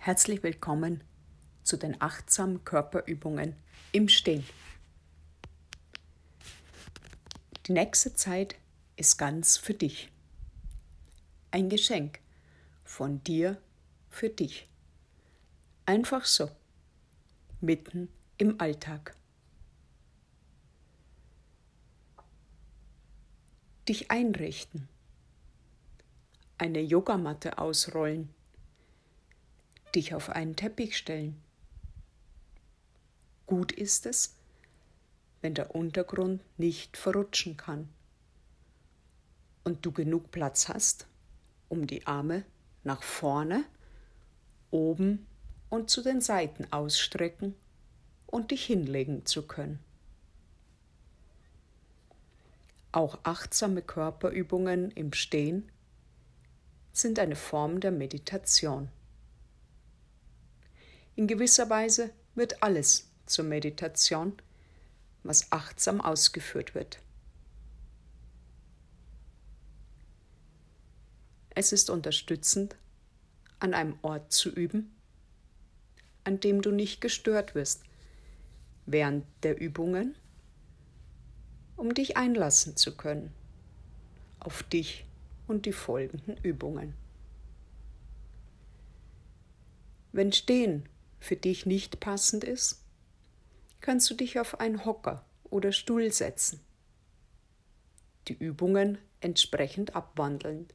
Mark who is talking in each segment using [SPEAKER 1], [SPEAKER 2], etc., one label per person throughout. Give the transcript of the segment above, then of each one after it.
[SPEAKER 1] Herzlich willkommen zu den achtsamen Körperübungen im Stehen. Die nächste Zeit ist ganz für dich. Ein Geschenk von dir für dich. Einfach so, mitten im Alltag. Dich einrichten, eine Yogamatte ausrollen, dich auf einen Teppich stellen. Gut ist es, wenn der Untergrund nicht verrutschen kann und du genug Platz hast, um die Arme nach vorne, oben und zu den Seiten ausstrecken und dich hinlegen zu können. Auch achtsame Körperübungen im Stehen sind eine Form der Meditation. In gewisser Weise wird alles zur Meditation, was achtsam ausgeführt wird. Es ist unterstützend, an einem Ort zu üben, an dem du nicht gestört wirst während der Übungen, um dich einlassen zu können auf dich und die folgenden Übungen. Wenn Stehen für dich nicht passend ist, kannst du dich auf einen Hocker oder Stuhl setzen. Die Übungen entsprechend abwandelnd.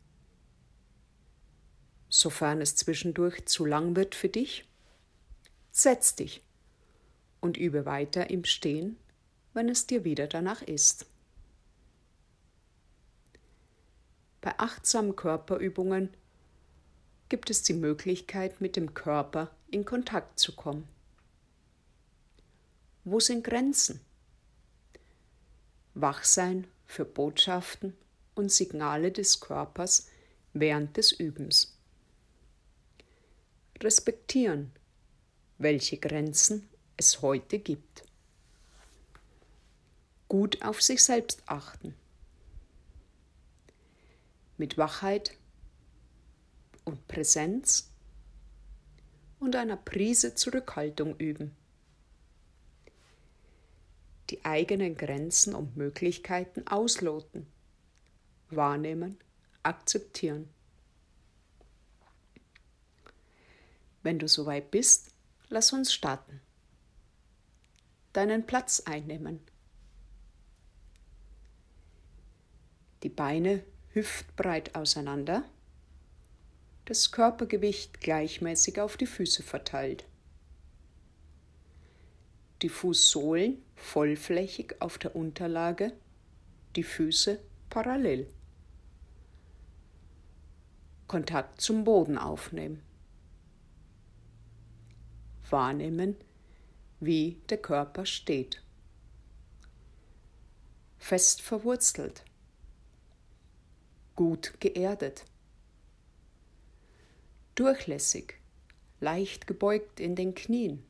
[SPEAKER 1] Sofern es zwischendurch zu lang wird für dich, setz dich und übe weiter im Stehen, wenn es dir wieder danach ist. Bei achtsamen Körperübungen gibt es die Möglichkeit, mit dem Körper in Kontakt zu kommen. Wo sind Grenzen? Wachsein für Botschaften und Signale des Körpers während des Übens. Respektieren, welche Grenzen es heute gibt. Gut auf sich selbst achten. Mit Wachheit und Präsenz und einer Prise Zurückhaltung üben. Die eigenen Grenzen und Möglichkeiten ausloten, wahrnehmen, akzeptieren. Wenn du soweit bist, lass uns starten. Deinen Platz einnehmen. Die Beine hüftbreit auseinander, das Körpergewicht gleichmäßig auf die Füße verteilt. Die Fußsohlen vollflächig auf der Unterlage, die Füße parallel. Kontakt zum Boden aufnehmen. Wahrnehmen, wie der Körper steht. Fest verwurzelt. Gut geerdet. Durchlässig, leicht gebeugt in den Knien.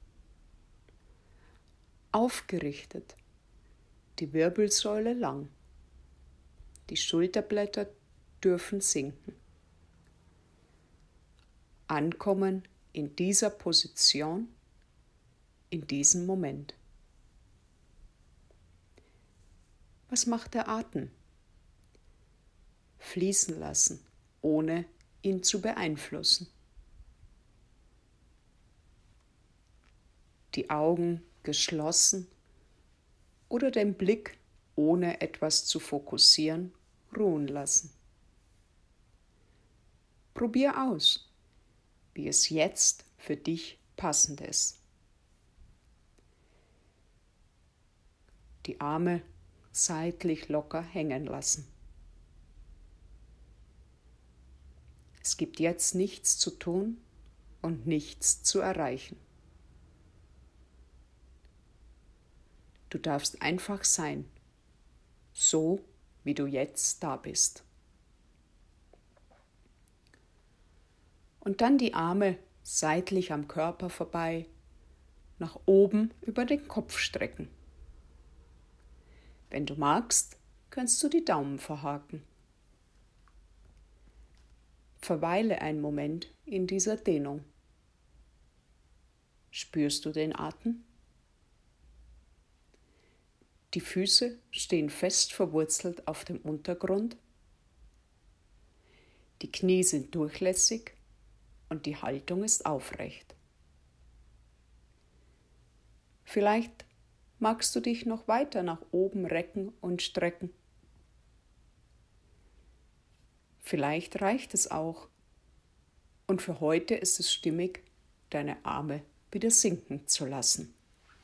[SPEAKER 1] Aufgerichtet, die Wirbelsäule lang. Die Schulterblätter dürfen sinken. Ankommen in dieser Position, in diesem Moment. Was macht der Atem? Fließen lassen, ohne ihn zu beeinflussen. Die Augen geschlossen oder den Blick, ohne etwas zu fokussieren, ruhen lassen. Probier aus, wie es jetzt für dich passend ist. Die Arme seitlich locker hängen lassen. Es gibt jetzt nichts zu tun und nichts zu erreichen. Du darfst einfach sein, so wie du jetzt da bist. Und dann die Arme seitlich am Körper vorbei, nach oben über den Kopf strecken. Wenn du magst, kannst du die Daumen verhaken. Verweile einen Moment in dieser Dehnung. Spürst du den Atem? Die Füße stehen fest verwurzelt auf dem Untergrund. Die Knie sind durchlässig und die Haltung ist aufrecht. Vielleicht magst du dich noch weiter nach oben recken und strecken. Vielleicht reicht es auch. Und für heute ist es stimmig, deine Arme wieder sinken zu lassen.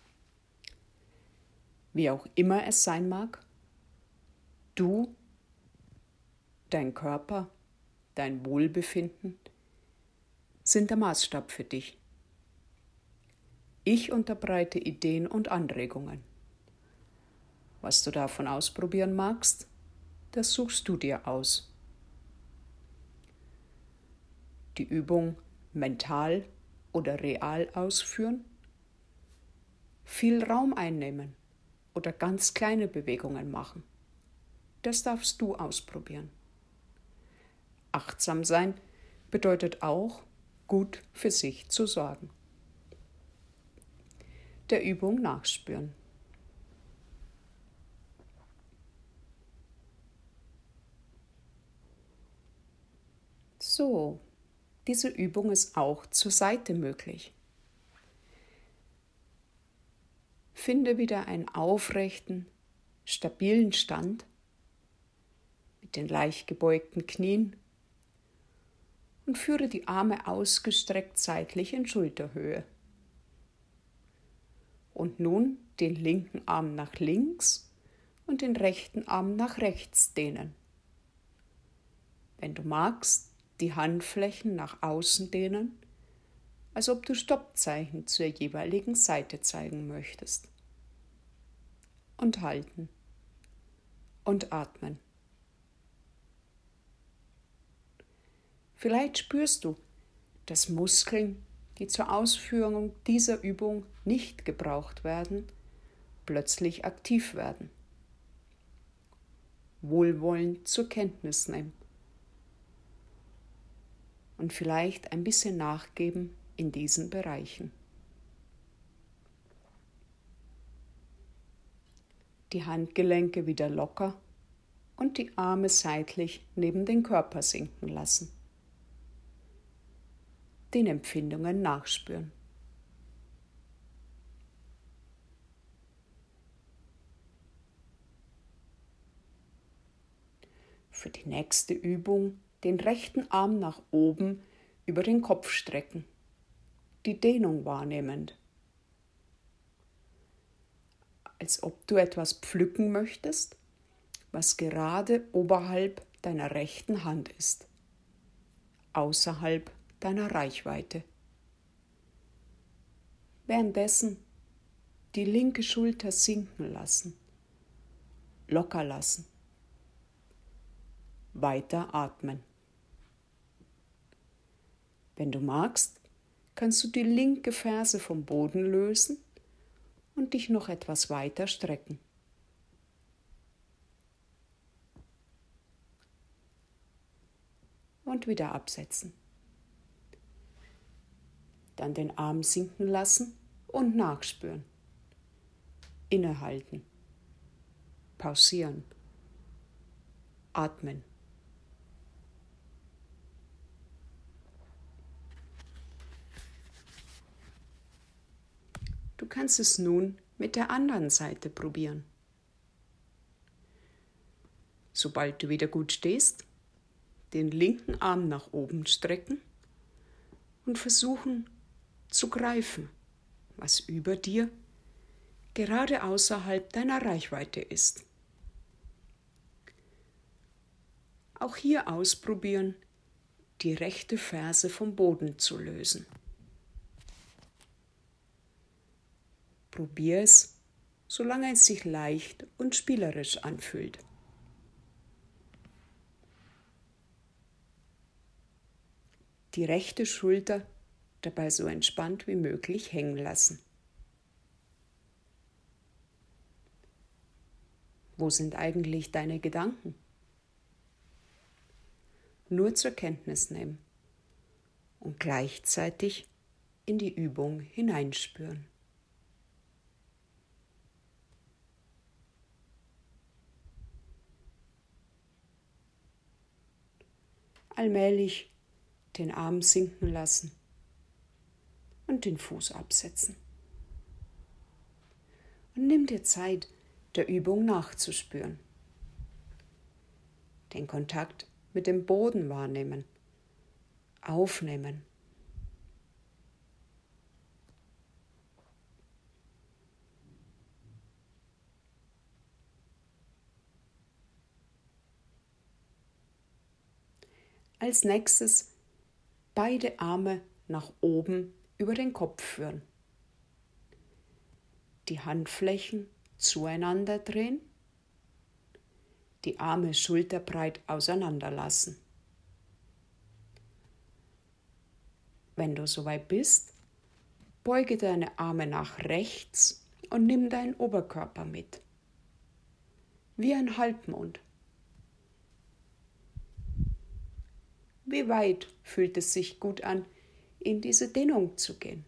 [SPEAKER 1] Wie auch immer es sein mag, du, dein Körper, dein Wohlbefinden sind der Maßstab für dich. Ich unterbreite Ideen und Anregungen. Was du davon ausprobieren magst, das suchst du dir aus. Die Übung mental oder real ausführen, viel Raum einnehmen oder ganz kleine Bewegungen machen. Das darfst du ausprobieren. Achtsam sein bedeutet auch, gut für sich zu sorgen. Der Übung nachspüren. So, diese Übung ist auch zur Seite möglich. Finde wieder einen aufrechten, stabilen Stand mit den leicht gebeugten Knien und führe die Arme ausgestreckt seitlich in Schulterhöhe. Und nun den linken Arm nach links und den rechten Arm nach rechts dehnen. Wenn du magst, die Handflächen nach außen dehnen, als ob du Stoppzeichen zur jeweiligen Seite zeigen möchtest. Und halten. Und atmen. Vielleicht spürst du, dass Muskeln, die zur Ausführung dieser Übung nicht gebraucht werden, plötzlich aktiv werden. Wohlwollend zur Kenntnis nehmen. Und vielleicht ein bisschen nachgeben in diesen Bereichen. Die Handgelenke wieder locker und die Arme seitlich neben den Körper sinken lassen. Den Empfindungen nachspüren. Für die nächste Übung den rechten Arm nach oben über den Kopf strecken, die Dehnung wahrnehmend. Als ob du etwas pflücken möchtest, was gerade oberhalb deiner rechten Hand ist, außerhalb deiner Reichweite. Währenddessen die linke Schulter sinken lassen, locker lassen, weiter atmen. Wenn du magst, kannst du die linke Ferse vom Boden lösen und dich noch etwas weiter strecken. Und wieder absetzen. Dann den Arm sinken lassen und nachspüren. Innehalten. Pausieren. Atmen. Du kannst es nun mit der anderen Seite probieren. Sobald du wieder gut stehst, den linken Arm nach oben strecken und versuchen zu greifen, was über dir gerade außerhalb deiner Reichweite ist. Auch hier ausprobieren, die rechte Ferse vom Boden zu lösen. Probier es, solange es sich leicht und spielerisch anfühlt. Die rechte Schulter dabei so entspannt wie möglich hängen lassen. Wo sind eigentlich deine Gedanken? Nur zur Kenntnis nehmen und gleichzeitig in die Übung hineinspüren. Allmählich den Arm sinken lassen und den Fuß absetzen. Und nimm dir Zeit, der Übung nachzuspüren. Den Kontakt mit dem Boden wahrnehmen, aufnehmen. Als nächstes beide Arme nach oben über den Kopf führen. Die Handflächen zueinander drehen, die Arme schulterbreit auseinanderlassen. Wenn du soweit bist, beuge deine Arme nach rechts und nimm deinen Oberkörper mit. Wie ein Halbmond. Wie weit fühlt es sich gut an, in diese Dehnung zu gehen?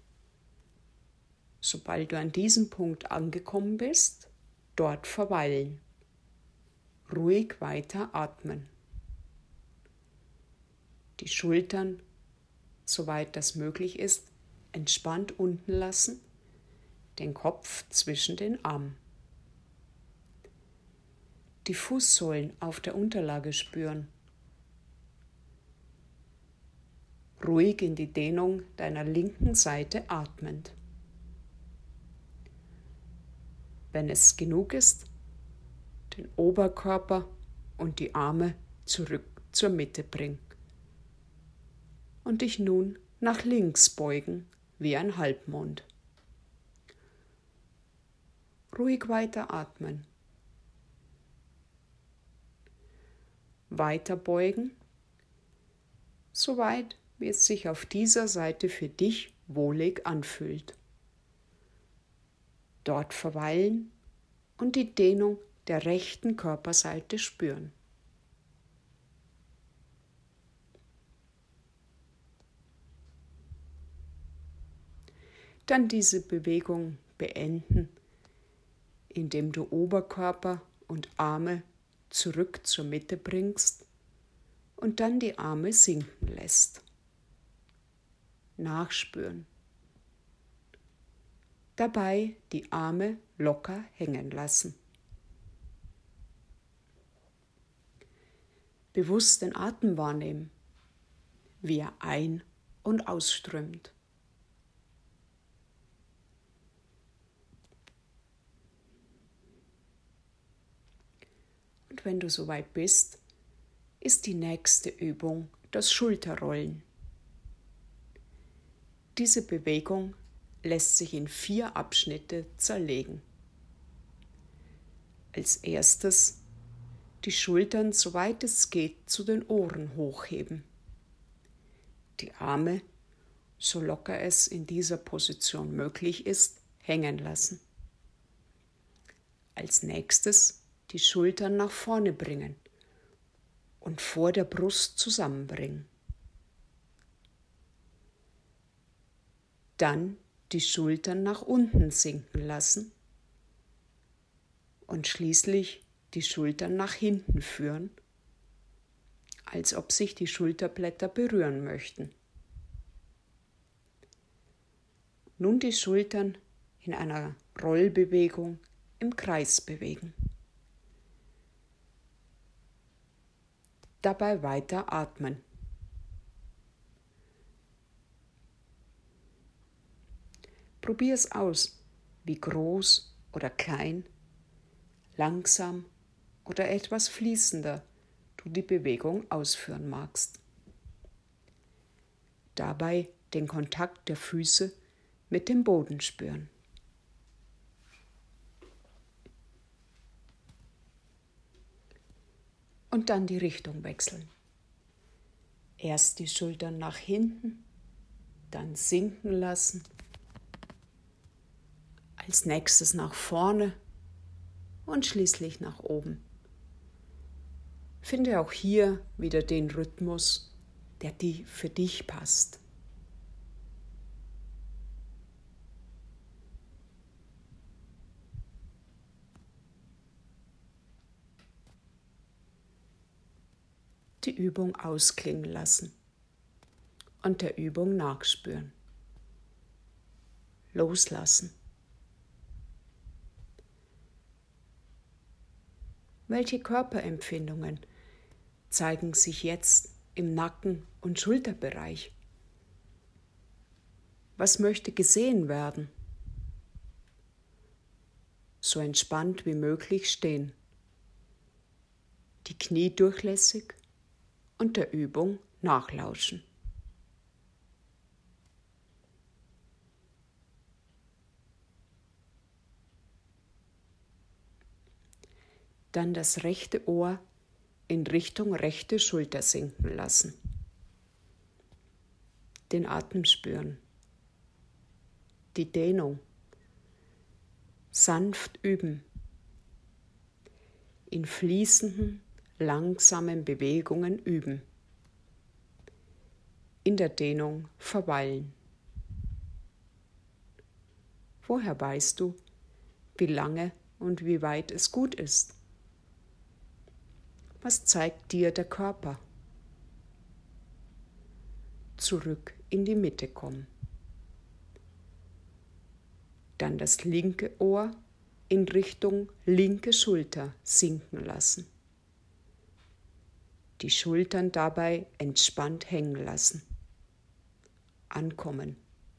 [SPEAKER 1] Sobald du an diesem Punkt angekommen bist, dort verweilen. Ruhig weiter atmen. Die Schultern, soweit das möglich ist, entspannt unten lassen, den Kopf zwischen den Armen. Die Fußsohlen auf der Unterlage spüren. Ruhig in die Dehnung deiner linken Seite atmend. Wenn es genug ist, den Oberkörper und die Arme zurück zur Mitte bringen. Und dich nun nach links beugen wie ein Halbmond. Ruhig weiter atmen. Weiter beugen, soweit wie es sich auf dieser Seite für dich wohlig anfühlt. Dort verweilen und die Dehnung der rechten Körperseite spüren. Dann diese Bewegung beenden, indem du Oberkörper und Arme zurück zur Mitte bringst und dann die Arme sinken lässt. Nachspüren. Dabei die Arme locker hängen lassen. Bewusst den Atem wahrnehmen, wie er ein- und ausströmt. Und wenn du soweit bist, ist die nächste Übung das Schulterrollen. Diese Bewegung lässt sich in 4 Abschnitte zerlegen. Als erstes die Schultern, soweit es geht, zu den Ohren hochheben. Die Arme, so locker es in dieser Position möglich ist, hängen lassen. Als nächstes die Schultern nach vorne bringen und vor der Brust zusammenbringen. Dann die Schultern nach unten sinken lassen und schließlich die Schultern nach hinten führen, als ob sich die Schulterblätter berühren möchten. Nun die Schultern in einer Rollbewegung im Kreis bewegen. Dabei weiter atmen. Probier es aus, wie groß oder klein, langsam oder etwas fließender du die Bewegung ausführen magst. Dabei den Kontakt der Füße mit dem Boden spüren. Und dann die Richtung wechseln. Erst die Schultern nach hinten, dann sinken lassen. Als nächstes nach vorne und schließlich nach oben. Finde auch hier wieder den Rhythmus, der für dich passt. die Übung ausklingen lassen und der Übung nachspüren. Loslassen. Welche Körperempfindungen zeigen sich jetzt im Nacken- und Schulterbereich? Was möchte gesehen werden? So entspannt wie möglich stehen. Die Knie durchlässig und der Übung nachlauschen. Dann das rechte Ohr in Richtung rechte Schulter sinken lassen. Den Atem spüren. Die Dehnung. Sanft üben. In fließenden, langsamen Bewegungen üben. In der Dehnung verweilen. Woher weißt du, wie lange und wie weit es gut ist? Was zeigt dir der Körper? Zurück in die Mitte kommen. Dann das linke Ohr in Richtung linke Schulter sinken lassen. Die Schultern dabei entspannt hängen lassen. Ankommen.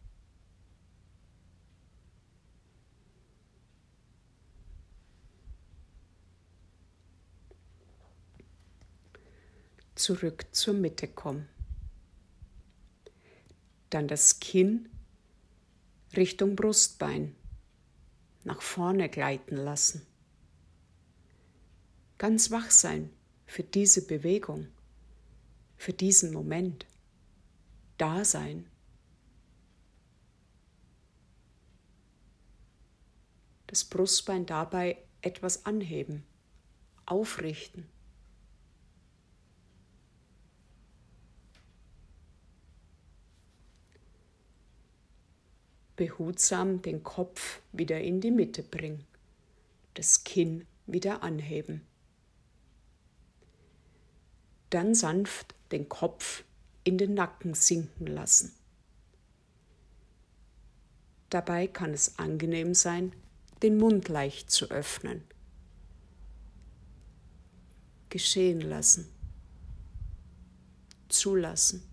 [SPEAKER 1] Zurück zur Mitte kommen. Dann das Kinn Richtung Brustbein nach vorne gleiten lassen. Ganz wach sein für diese Bewegung, für diesen Moment. Da sein. Das Brustbein dabei etwas anheben, aufrichten. Behutsam den Kopf wieder in die Mitte bringen, das Kinn wieder anheben. Dann sanft den Kopf in den Nacken sinken lassen. Dabei kann es angenehm sein, den Mund leicht zu öffnen. Geschehen lassen. Zulassen.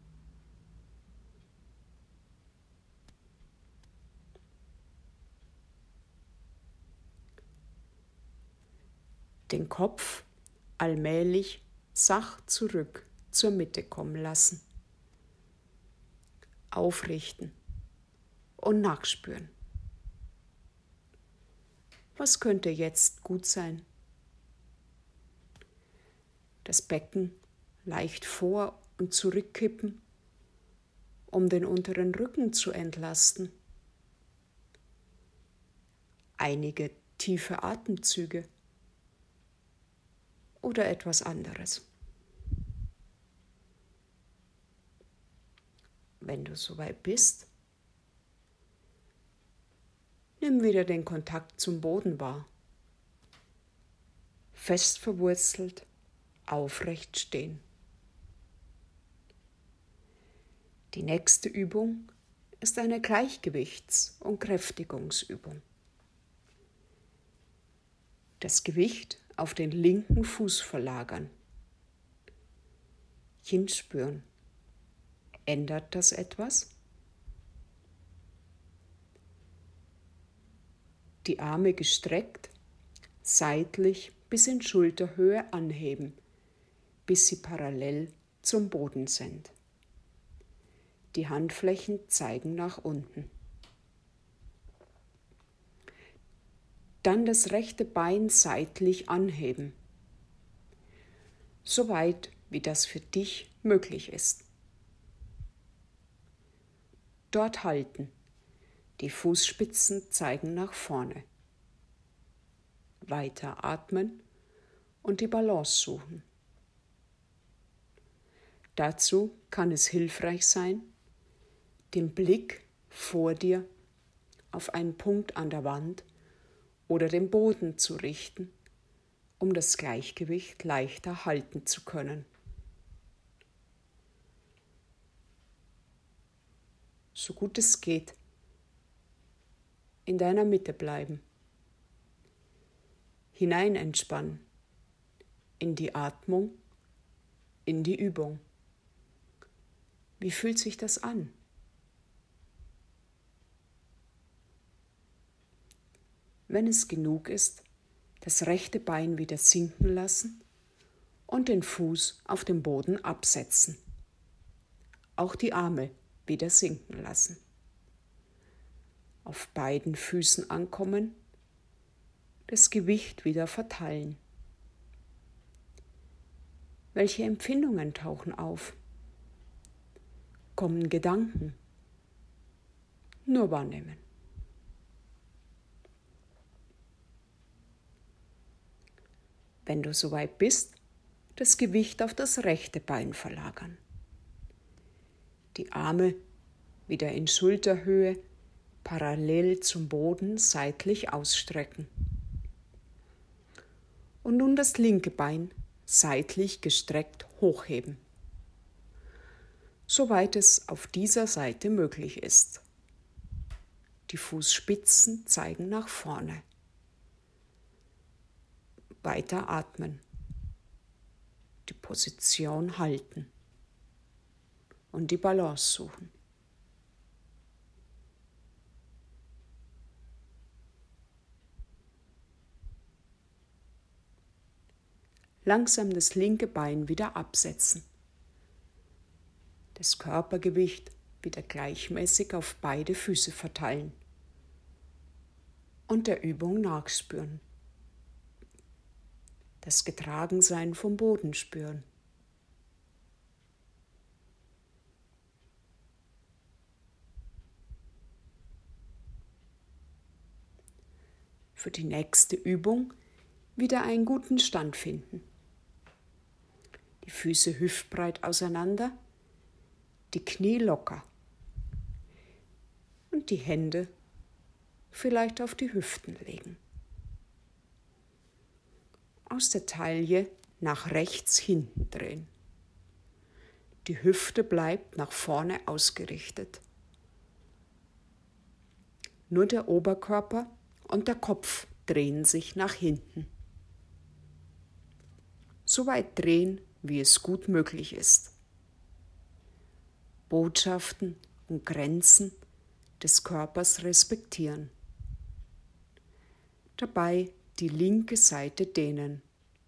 [SPEAKER 1] Den Kopf allmählich sach zurück zur Mitte kommen lassen. Aufrichten und nachspüren. Was könnte jetzt gut sein? Das Becken leicht vor- und zurückkippen, um den unteren Rücken zu entlasten. Einige tiefe Atemzüge. Oder etwas anderes. Wenn du soweit bist, nimm wieder den Kontakt zum Boden wahr. Fest verwurzelt, aufrecht stehen. Die nächste Übung ist eine Gleichgewichts- und Kräftigungsübung. Das Gewicht auf den linken Fuß verlagern. Hinspüren. Ändert das etwas? Die Arme gestreckt, seitlich bis in Schulterhöhe anheben, bis sie parallel zum Boden sind. Die Handflächen zeigen nach unten. Dann das rechte Bein seitlich anheben, so weit wie das für dich möglich ist. Dort halten, die Fußspitzen zeigen nach vorne. Weiter atmen und die Balance suchen. Dazu kann es hilfreich sein, den Blick vor dir auf einen Punkt an der Wand oder den Boden zu richten, um das Gleichgewicht leichter halten zu können. so gut es geht, in deiner Mitte bleiben. Hinein entspannen, in die Atmung, in die Übung. Wie fühlt sich das an? Wenn es genug ist, das rechte Bein wieder sinken lassen und den Fuß auf dem Boden absetzen. Auch die Arme wieder sinken lassen. Auf beiden Füßen ankommen, das Gewicht wieder verteilen. Welche Empfindungen tauchen auf? Kommen Gedanken? Nur wahrnehmen. Wenn du soweit bist, das Gewicht auf das rechte Bein verlagern. Die Arme wieder in Schulterhöhe, parallel zum Boden seitlich ausstrecken. Und nun das linke Bein seitlich gestreckt hochheben, soweit es auf dieser Seite möglich ist. Die Fußspitzen zeigen nach vorne. Weiter atmen. Die Position halten. Und die Balance suchen. Langsam das linke Bein wieder absetzen. Das Körpergewicht wieder gleichmäßig auf beide Füße verteilen. Und der Übung nachspüren. Das Getragensein vom Boden spüren. Für die nächste Übung wieder einen guten Stand finden. Die Füße hüftbreit auseinander, die Knie locker und die Hände vielleicht auf die Hüften legen. Aus der Taille nach rechts hinten drehen. Die Hüfte bleibt nach vorne ausgerichtet. Nur der Oberkörper und der Kopf drehen sich nach hinten. So weit drehen, wie es gut möglich ist. Botschaften und Grenzen des Körpers respektieren. Dabei die linke Seite dehnen.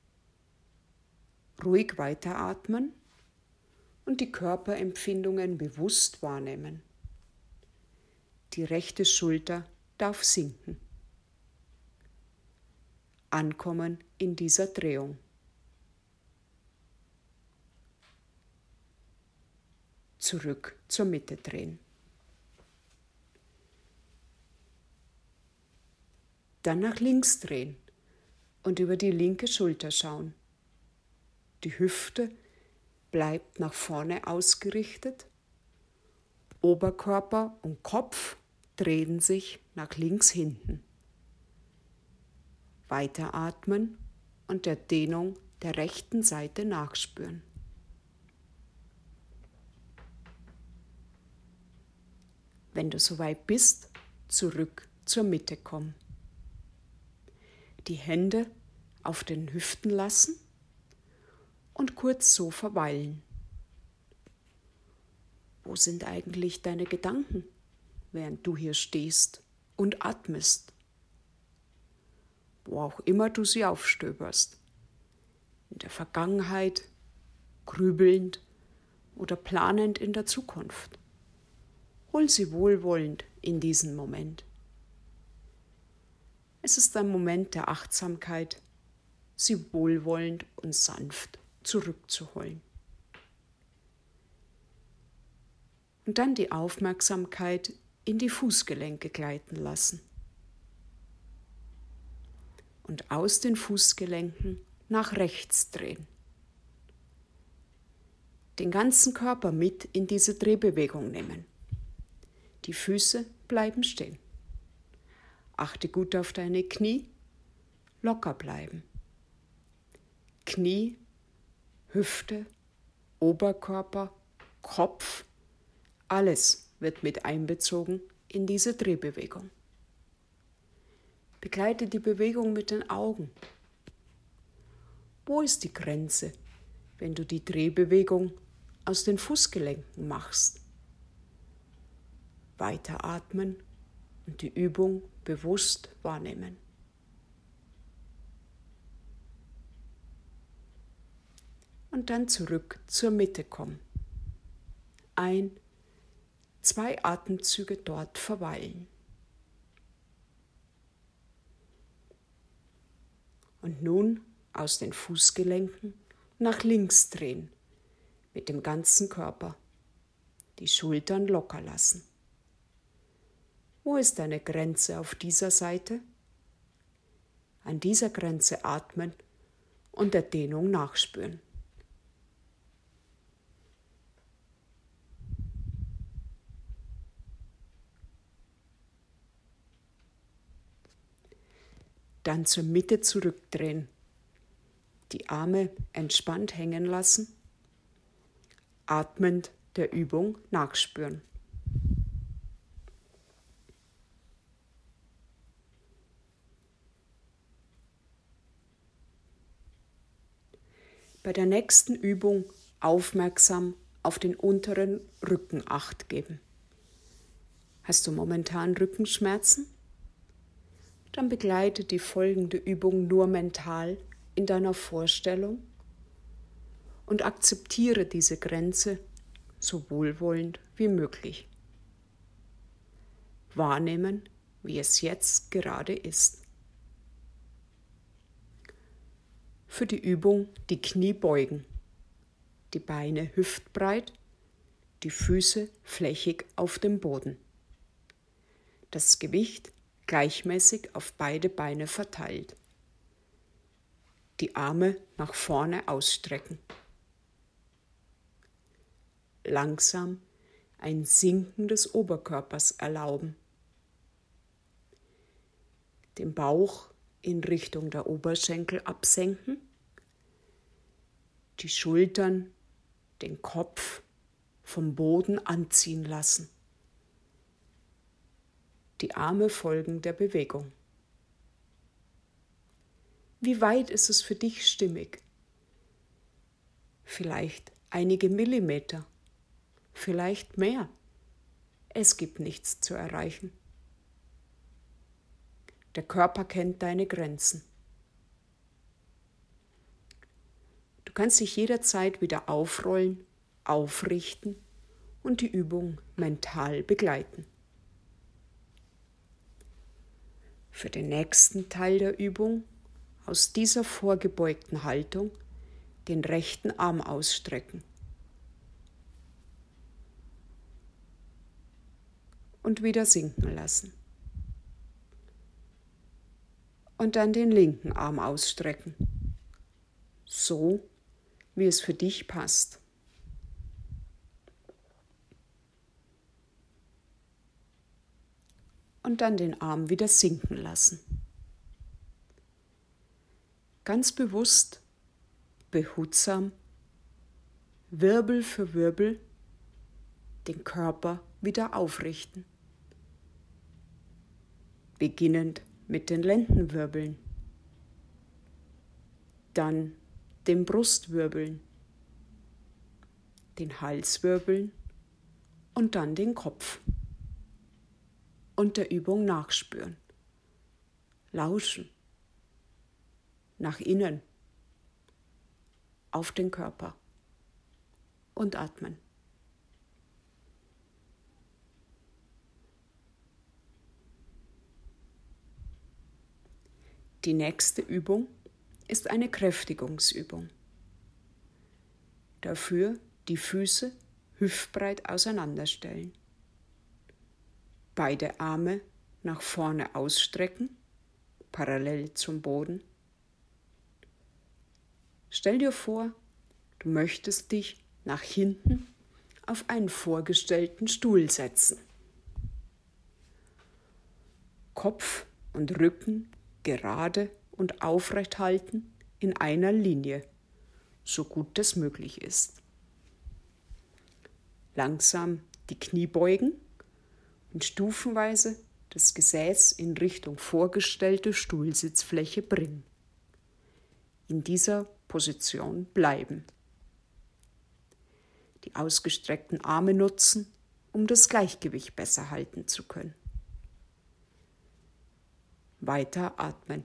[SPEAKER 1] Ruhig weiteratmen und die Körperempfindungen bewusst wahrnehmen. Die rechte Schulter darf sinken. Ankommen in dieser Drehung. Zurück zur Mitte drehen. Dann nach links drehen und über die linke Schulter schauen. Die Hüfte bleibt nach vorne ausgerichtet. Oberkörper und Kopf drehen sich nach links hinten. Weiteratmen und der Dehnung der rechten Seite nachspüren. Wenn du soweit bist, zurück zur Mitte kommen. Die Hände auf den Hüften lassen und kurz so verweilen. Wo sind eigentlich deine Gedanken, während du hier stehst und atmest? Wo auch immer du sie aufstöberst. In der Vergangenheit, grübelnd oder planend in der Zukunft. Hol sie wohlwollend in diesen Moment. Es ist ein Moment der Achtsamkeit, sie wohlwollend und sanft zurückzuholen. Und dann die Aufmerksamkeit in die Fußgelenke gleiten lassen. Und aus den Fußgelenken nach rechts drehen. Den ganzen Körper mit in diese Drehbewegung nehmen. Die Füße bleiben stehen. Achte gut auf deine Knie, locker bleiben. Knie, Hüfte, Oberkörper, Kopf, alles wird mit einbezogen in diese Drehbewegung. Begleite die Bewegung mit den Augen. Wo ist die Grenze, wenn du die Drehbewegung aus den Fußgelenken machst? Weiteratmen und die Übung bewusst wahrnehmen. Und dann zurück zur Mitte kommen. 2 Atemzüge dort verweilen. Und nun aus den Fußgelenken nach links drehen, mit dem ganzen Körper. Die Schultern locker lassen. Wo ist deine Grenze auf dieser Seite? An dieser Grenze atmen und der Dehnung nachspüren. Dann zur Mitte zurückdrehen, die Arme entspannt hängen lassen, atmend der Übung nachspüren. Bei der nächsten Übung aufmerksam auf den unteren Rücken Acht geben. Hast du momentan Rückenschmerzen? Dann begleite die folgende Übung nur mental in deiner Vorstellung und akzeptiere diese Grenze so wohlwollend wie möglich. Wahrnehmen, wie es jetzt gerade ist. Für die Übung die Knie beugen, die Beine hüftbreit, die Füße flächig auf dem Boden. Das Gewicht gleichmäßig auf beide Beine verteilt. Die Arme nach vorne ausstrecken. Langsam ein Sinken des Oberkörpers erlauben. Den Bauch in Richtung der Oberschenkel absenken. Die Schultern, den Kopf vom Boden anziehen lassen. Die Arme folgen der Bewegung. Wie weit ist es für dich stimmig? Vielleicht einige Millimeter, vielleicht mehr. Es gibt nichts zu erreichen. Der Körper kennt deine Grenzen. Du kannst dich jederzeit wieder aufrollen, aufrichten und die Übung mental begleiten. Für den nächsten Teil der Übung aus dieser vorgebeugten Haltung den rechten Arm ausstrecken und wieder sinken lassen. Und dann den linken Arm ausstrecken, so wie es für dich passt. Und dann den Arm wieder sinken lassen. Ganz bewusst, behutsam, Wirbel für Wirbel, den Körper wieder aufrichten. Beginnend mit den Lendenwirbeln, dann den Brustwirbeln, den Halswirbeln und dann den Kopf. Und der Übung nachspüren, lauschen, nach innen, auf den Körper und atmen. Die nächste Übung ist eine Kräftigungsübung. Dafür die Füße hüftbreit auseinanderstellen. Beide Arme nach vorne ausstrecken, parallel zum Boden. Stell dir vor, du möchtest dich nach hinten auf einen vorgestellten Stuhl setzen. Kopf und Rücken gerade und aufrecht halten in einer Linie, so gut das möglich ist. Langsam die Knie beugen, und stufenweise das Gesäß in Richtung vorgestellte Stuhlsitzfläche bringen. In dieser Position bleiben. Die ausgestreckten Arme nutzen, um das Gleichgewicht besser halten zu können. Weiter atmen.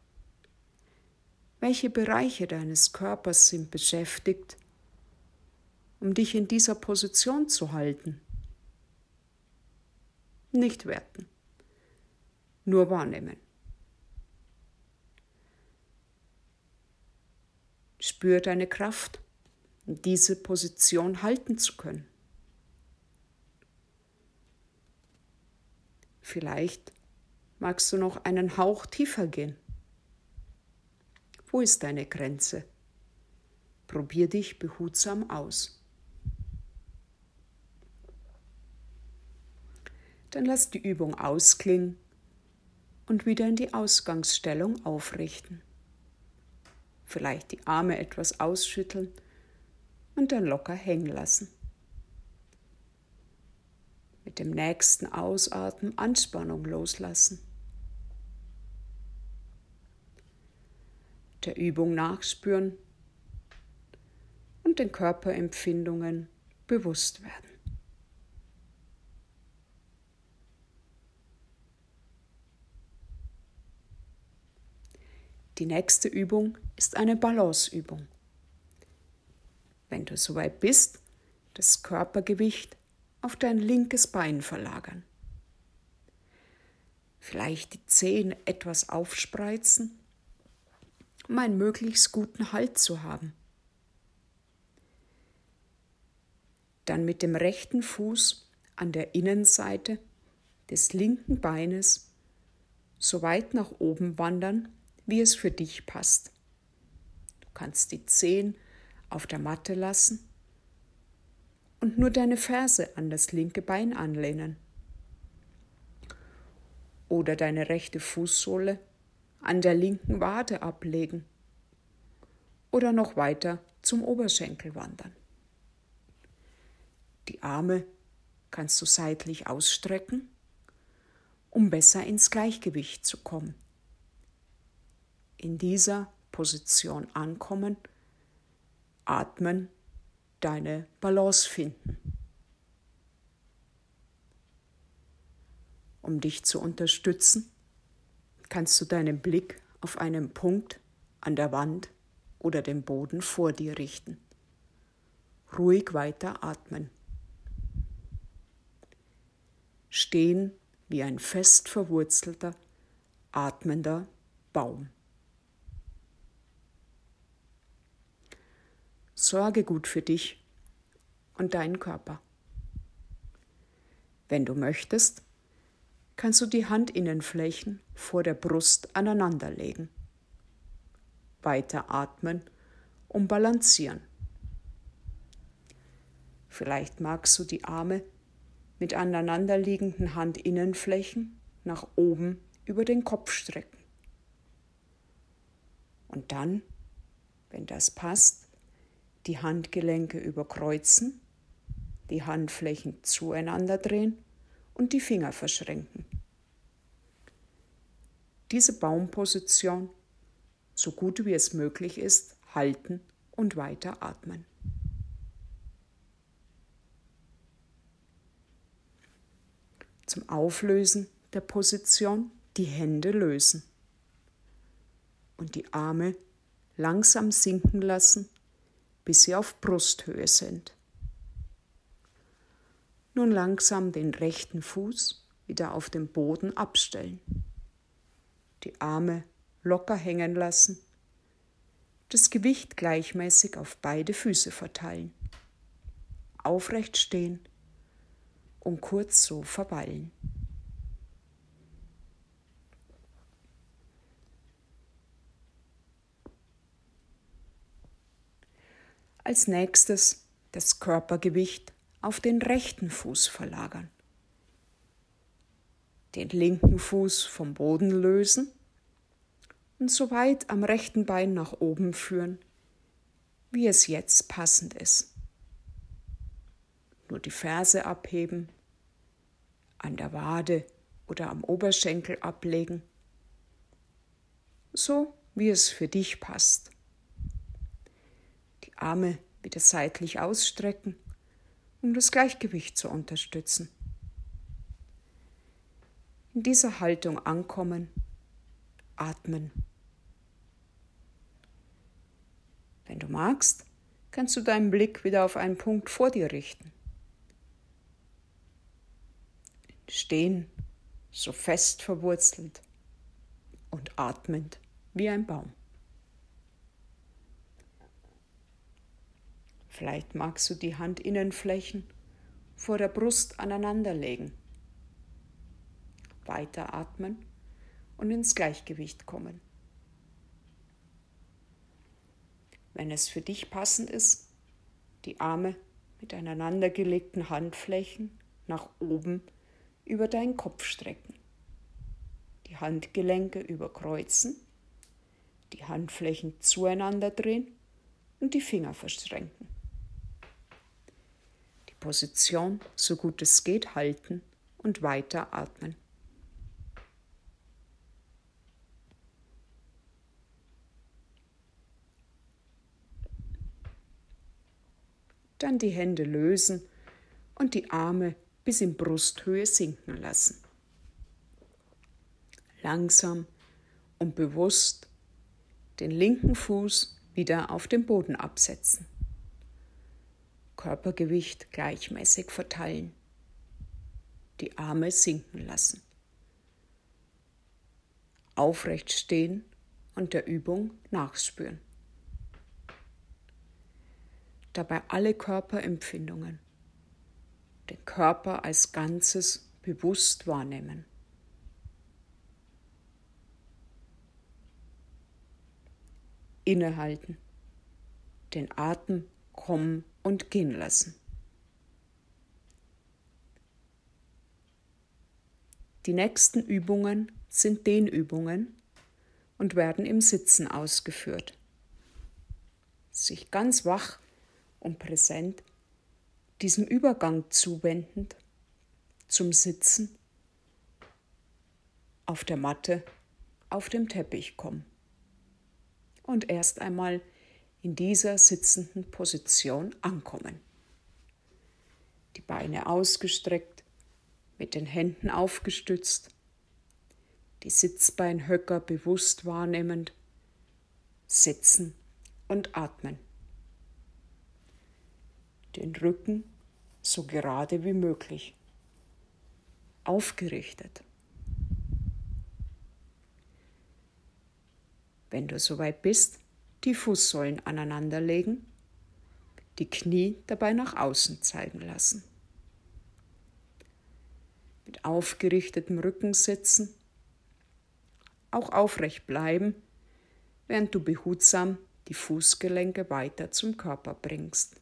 [SPEAKER 1] Welche Bereiche deines Körpers sind beschäftigt, um dich in dieser Position zu halten? Nicht werten, nur wahrnehmen. Spür deine Kraft, diese Position halten zu können. Vielleicht magst du noch einen Hauch tiefer gehen. Wo ist deine Grenze? Probier dich behutsam aus. Dann lass die Übung ausklingen und wieder in die Ausgangsstellung aufrichten. Vielleicht die Arme etwas ausschütteln und dann locker hängen lassen. Mit dem nächsten Ausatmen Anspannung loslassen. Der Übung nachspüren und den Körperempfindungen bewusst werden. Die nächste Übung ist eine Balanceübung. Wenn du soweit bist, das Körpergewicht auf dein linkes Bein verlagern. Vielleicht die Zehen etwas aufspreizen, um einen möglichst guten Halt zu haben. Dann mit dem rechten Fuß an der Innenseite des linken Beines so weit nach oben wandern, wie es für dich passt. Du kannst die Zehen auf der Matte lassen und nur deine Ferse an das linke Bein anlehnen. Oder deine rechte Fußsohle an der linken Wade ablegen. Oder noch weiter zum Oberschenkel wandern. Die Arme kannst du seitlich ausstrecken, um besser ins Gleichgewicht zu kommen. In dieser Position ankommen, atmen, deine Balance finden. Um dich zu unterstützen, kannst du deinen Blick auf einen Punkt an der Wand oder dem Boden vor dir richten. Ruhig weiter atmen. Stehen wie ein fest verwurzelter, atmender Baum. Sorge gut für dich und deinen Körper. Wenn du möchtest, kannst du die Handinnenflächen vor der Brust aneinanderlegen. Weiter atmen und balancieren. Vielleicht magst du die Arme mit aneinanderliegenden Handinnenflächen nach oben über den Kopf strecken. Und dann, wenn das passt, die Handgelenke überkreuzen, die Handflächen zueinander drehen und die Finger verschränken. Diese Baumposition, so gut wie es möglich ist, halten und weiter atmen. Zum Auflösen der Position die Hände lösen und die Arme langsam sinken lassen, bis sie auf Brusthöhe sind. Nun langsam den rechten Fuß wieder auf den Boden abstellen. Die Arme locker hängen lassen. Das Gewicht gleichmäßig auf beide Füße verteilen. Aufrecht stehen und kurz so verweilen. Als nächstes das Körpergewicht auf den rechten Fuß verlagern. Den linken Fuß vom Boden lösen und so weit am rechten Bein nach oben führen, wie es jetzt passend ist. Nur die Ferse abheben, an der Wade oder am Oberschenkel ablegen, so wie es für dich passt. Die Arme wieder seitlich ausstrecken, um das Gleichgewicht zu unterstützen. In dieser Haltung ankommen, atmen. Wenn du magst, kannst du deinen Blick wieder auf einen Punkt vor dir richten. Stehen, so fest verwurzelt und atmend wie ein Baum. Vielleicht magst du die Handinnenflächen vor der Brust aneinanderlegen. Weiter atmen und ins Gleichgewicht kommen. Wenn es für dich passend ist, die Arme mit aneinandergelegten Handflächen nach oben über deinen Kopf strecken. Die Handgelenke überkreuzen, die Handflächen zueinander drehen und die Finger verschränken. Die Position, so gut es geht, halten und weiter atmen. Dann die Hände lösen und die Arme bis in Brusthöhe sinken lassen. Langsam und bewusst den linken Fuß wieder auf den Boden absetzen. Körpergewicht gleichmäßig verteilen. Die Arme sinken lassen. Aufrecht stehen und der Übung nachspüren. Dabei alle Körperempfindungen, den Körper als Ganzes bewusst wahrnehmen. Innehalten, den Atem kommen und gehen lassen. Die nächsten Übungen sind Dehnübungen und werden im Sitzen ausgeführt. Sich ganz wach und präsent diesem Übergang zuwendend zum Sitzen auf der Matte, auf dem Teppich kommen und erst einmal in dieser sitzenden Position ankommen. Die Beine ausgestreckt, mit den Händen aufgestützt, die Sitzbeinhöcker bewusst wahrnehmend, sitzen und atmen. Den Rücken so gerade wie möglich, aufgerichtet. Wenn du soweit bist, die Fußsohlen aneinanderlegen, die Knie dabei nach außen zeigen lassen. Mit aufgerichtetem Rücken sitzen, auch aufrecht bleiben, während du behutsam die Fußgelenke weiter zum Körper bringst.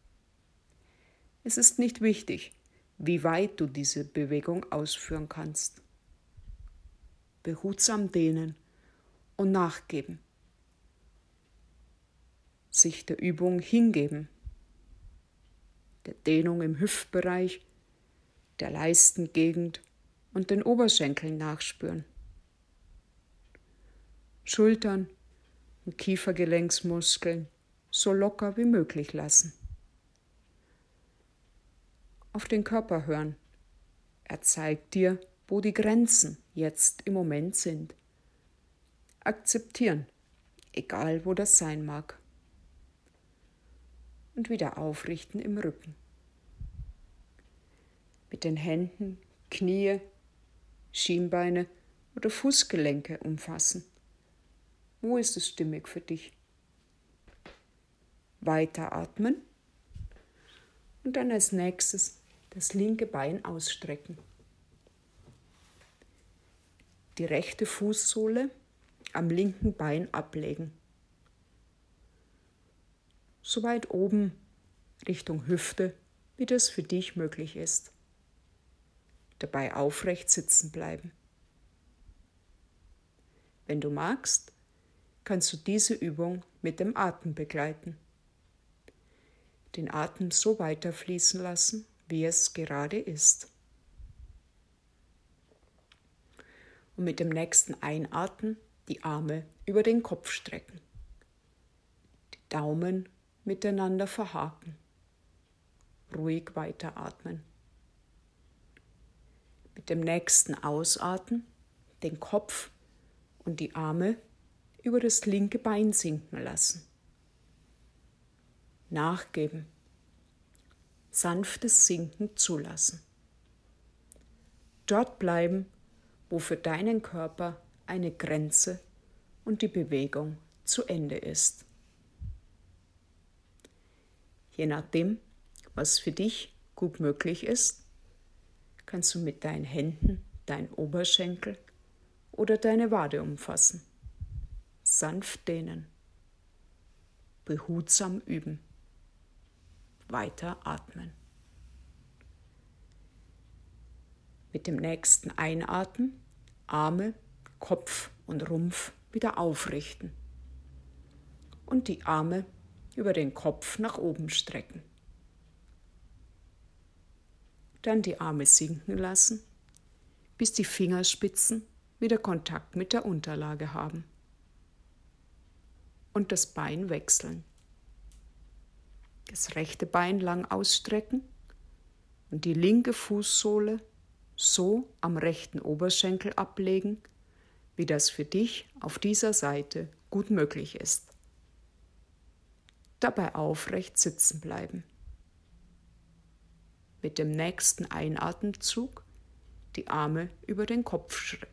[SPEAKER 1] Es ist nicht wichtig, wie weit du diese Bewegung ausführen kannst. Behutsam dehnen und nachgeben. Sich der Übung hingeben. Der Dehnung im Hüftbereich, der Leistengegend und den Oberschenkeln nachspüren. Schultern und Kiefergelenksmuskeln so locker wie möglich lassen. Auf den Körper hören. Er zeigt dir, wo die Grenzen jetzt im Moment sind. Akzeptieren, egal wo das sein mag. Und wieder aufrichten im Rücken. Mit den Händen Knie, Schienbeine oder Fußgelenke umfassen. Wo ist es stimmig für dich? Weiter atmen und dann als nächstes das linke Bein ausstrecken. Die rechte Fußsohle am linken Bein ablegen. So weit oben Richtung Hüfte, wie das für dich möglich ist. Dabei aufrecht sitzen bleiben. Wenn du magst, kannst du diese Übung mit dem Atem begleiten. Den Atem so weiterfließen lassen, wie es gerade ist. Und mit dem nächsten Einatmen die Arme über den Kopf strecken. Die Daumen miteinander verhaken. Ruhig weiteratmen. Mit dem nächsten Ausatmen den Kopf und die Arme über das linke Bein sinken lassen. Nachgeben. Sanftes Sinken zulassen. Dort bleiben, wo für deinen Körper eine Grenze und die Bewegung zu Ende ist. Je nachdem, was für dich gut möglich ist, kannst du mit deinen Händen deinen Oberschenkel oder deine Wade umfassen. Sanft dehnen. Behutsam üben. Weiter atmen. Mit dem nächsten Einatmen Arme, Kopf und Rumpf wieder aufrichten und die Arme über den Kopf nach oben strecken. Dann die Arme sinken lassen, bis die Fingerspitzen wieder Kontakt mit der Unterlage haben. Und das Bein wechseln. Das rechte Bein lang ausstrecken und die linke Fußsohle so am rechten Oberschenkel ablegen, wie das für dich auf dieser Seite gut möglich ist. Dabei aufrecht sitzen bleiben. Mit dem nächsten Einatemzug die Arme über den Kopf strecken.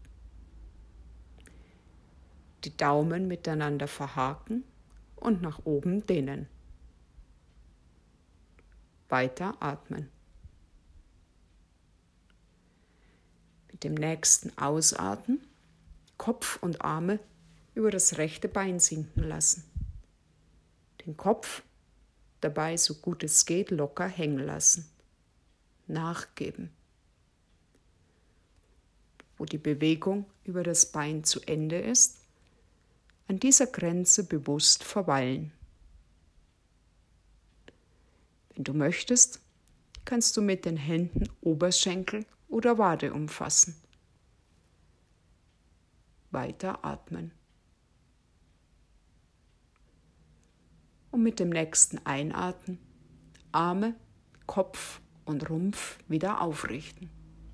[SPEAKER 1] Die Daumen miteinander verhaken und nach oben dehnen. Weiter atmen. Mit dem nächsten Ausatmen Kopf und Arme über das rechte Bein sinken lassen. Den Kopf dabei so gut es geht locker hängen lassen. Nachgeben. Wo die Bewegung über das Bein zu Ende ist, an dieser Grenze bewusst verweilen. Wenn du möchtest, kannst du mit den Händen Oberschenkel oder Wade umfassen. Weiter atmen. Und mit dem nächsten Einatmen Arme, Kopf und Rumpf wieder aufrichten.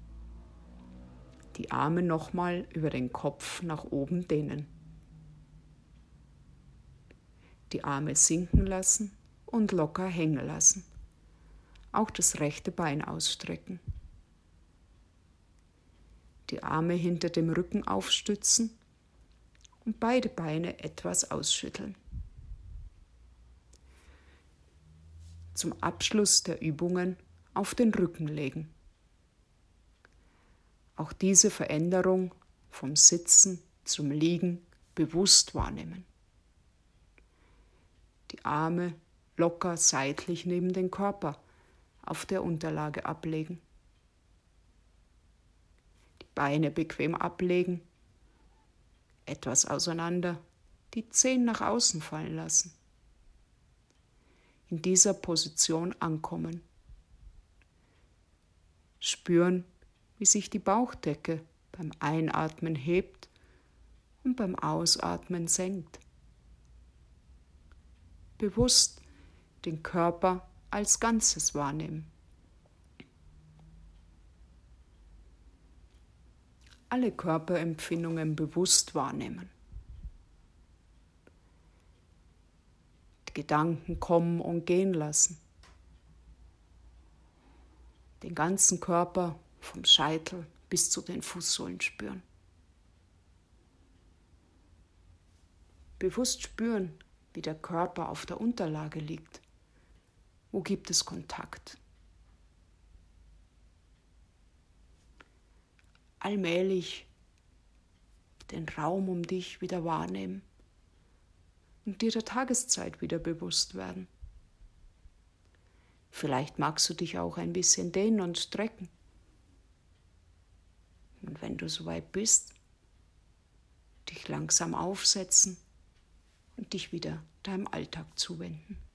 [SPEAKER 1] Die Arme nochmal über den Kopf nach oben dehnen. Die Arme sinken lassen und locker hängen lassen. Auch das rechte Bein ausstrecken. Die Arme hinter dem Rücken aufstützen und beide Beine etwas ausschütteln. Zum Abschluss der Übungen auf den Rücken legen. Auch diese Veränderung vom Sitzen zum Liegen bewusst wahrnehmen. Die Arme locker seitlich neben den Körper auf der Unterlage ablegen. Die Beine bequem ablegen, etwas auseinander, die Zehen nach außen fallen lassen. In dieser Position ankommen. Spüren, wie sich die Bauchdecke beim Einatmen hebt und beim Ausatmen senkt. Bewusst den Körper als Ganzes wahrnehmen. Alle Körperempfindungen bewusst wahrnehmen. Die Gedanken kommen und gehen lassen. Den ganzen Körper vom Scheitel bis zu den Fußsohlen spüren. Bewusst spüren, wie der Körper auf der Unterlage liegt. Wo gibt es Kontakt? Allmählich den Raum um dich wieder wahrnehmen und dir der Tageszeit wieder bewusst werden. Vielleicht magst du dich auch ein bisschen dehnen und strecken. Und wenn du soweit bist, dich langsam aufsetzen und dich wieder deinem Alltag zuwenden.